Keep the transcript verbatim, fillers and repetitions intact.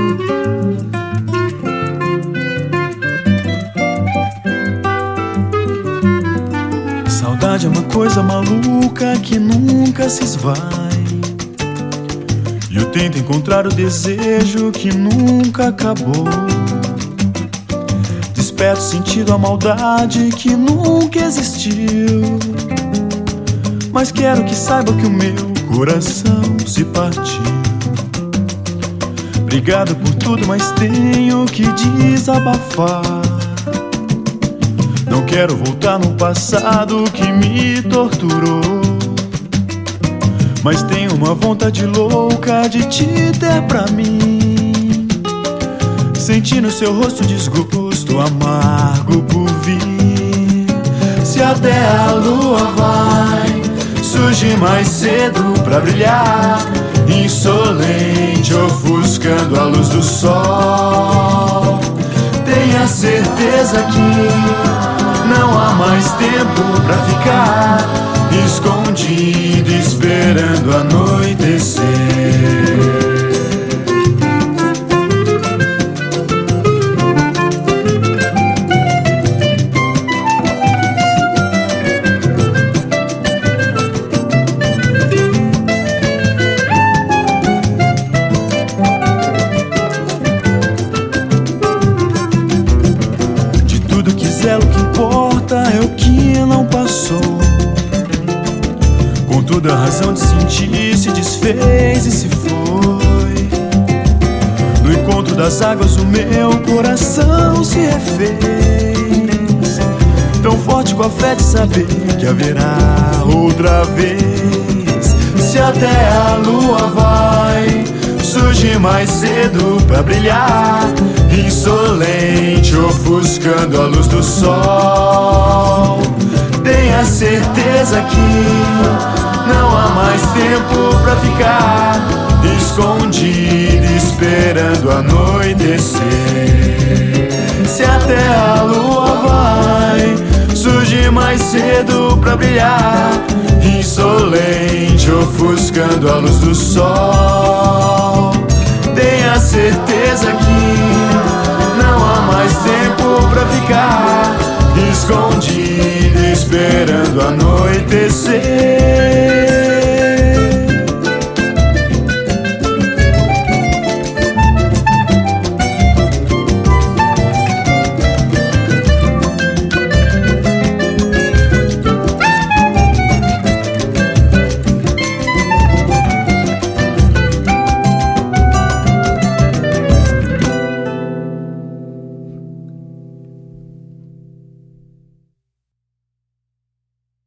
Saudade é uma coisa maluca que nunca se esvai, e eu tento encontrar o desejo que nunca acabou. Desperto sentido a maldade que nunca existiu, mas quero que saiba que o meu coração se partiu. Obrigado por tudo, mas tenho que desabafar. Não quero voltar no passado que me torturou, mas tenho uma vontade louca de te ter pra mim. Senti no seu rosto desgosto amargo por vir. Se até a lua vai surgir mais cedo pra brilhar, insolente, ofuscando a luz do sol, tenha certeza que não há mais tempo pra ficar escondido esperando anoitecer. O que importa é o que não passou. Com toda a razão de sentir, se desfez e se foi. No encontro das águas o meu coração se refez, tão forte com a fé de saber que haverá outra vez. Se até a lua vai surgir mais cedo pra brilhar, insolente, ofuscando a luz do sol, tenha certeza que não há mais tempo pra ficar escondido esperando anoitecer. Se até a lua vai surgir mais cedo pra brilhar, insolente, ofuscando a luz do sol, tenha certeza que não há mais tempo pra ficar escondido esperando anoitecer.